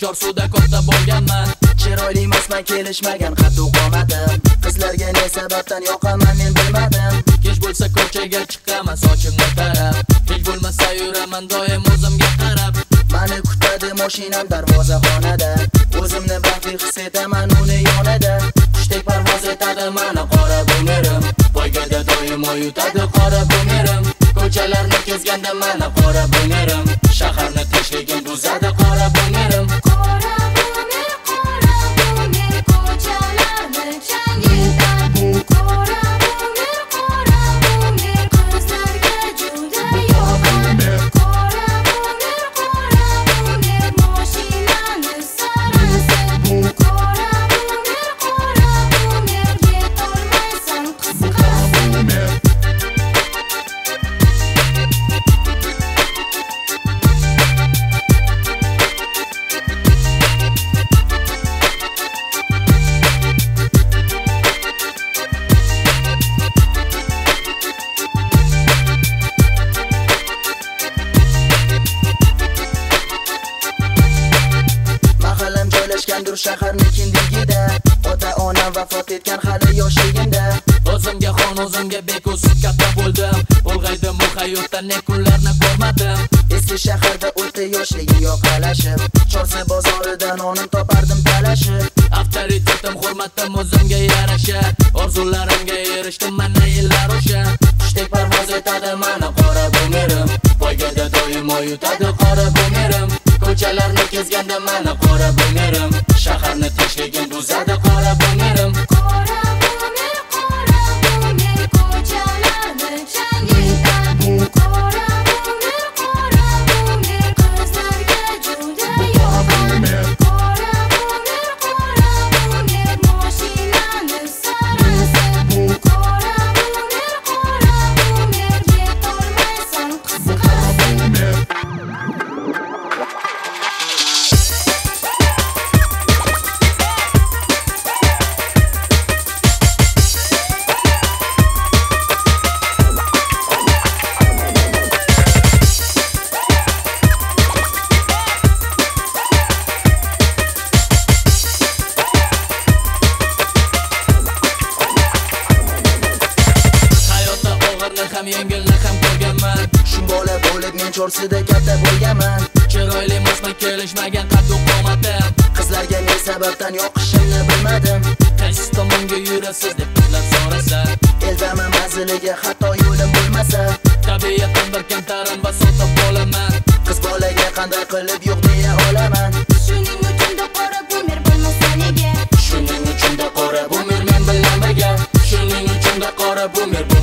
Chorsuda katta bo'lganman. Chiroyli emasman, kelishmagan qaddu qomatim. Qizlarga ne sababdan yoqaman men bilmadim. Kech bo'lsa ko'chaga chiqaman sochimni tarab. Kech bo'lmasa yuraman doim o'zimga qarab. Mani kutadi mashinam darvozaxonada. O'zimni baxtli his etaman uni yonida. Qushdek parvoz etadi mani qora bungirim. Poygada doim yutadi qora bungirim. Ko'chalarni kezganda mani qora bungirim. Shaharni tinchligim buzadi qora bungirim. Qora bungir ko'chalarni changitadi. Qora bungir qizlarga juda yoqadi. Qora bungir mashinani sarasi. Qora bungir yetolmaysan qisqasi. Joylashgandir shaharning kindigida. Ota-onam vafot etgan hali yoshligimda. O'zimga xon, o'zimga bekus katta bo'ldim. Ulg'aydim bu hayotda ne kunlarni ko'rmadim. Eski shaharda o'ta yoshligim yoqalashib, Chorsu bozoridan onim topardim talashib. Avtoritetim, hurmatim o'zimga yarasha. Orzularimga erishdim mana yillar o'sha. Qushdek parvoz etadi mani qora bungirim. Poygada doim yutadi qora bungirim. Ko'chalarni kezganda mani qora bungirim. Shaharni tinchligim buzadi qora bungirim. Qora bungir ko'chalarni changitadi. Qora bungir qizlarga juda yoqadi. Qora bungir mashinani sarasi. Qora bungir yetolmaysan qisqasi. Ham yengilni ham ko'rganman. Shu bola bo'lib men Chorsuda katta bo'lganman. Chiroyli emasman, kelishmagan qaddu qomatim. Qizlarga ne sababdan yoqishimni bilmadim. Qaysi tomonga yurasiz deb qizlar so'rasa, Eldaman manziliga hatto yo'lim bo'lmasa. tabiatan bir kamtarin va sotib bo'laman. Qiz bolaga qanday qilib yo'q deya olaman. Shuning uchun da qora bungir bo'lmasa nega? Shuning uchun da qora bumir men bilan birga. Shuning uchun da qora bumir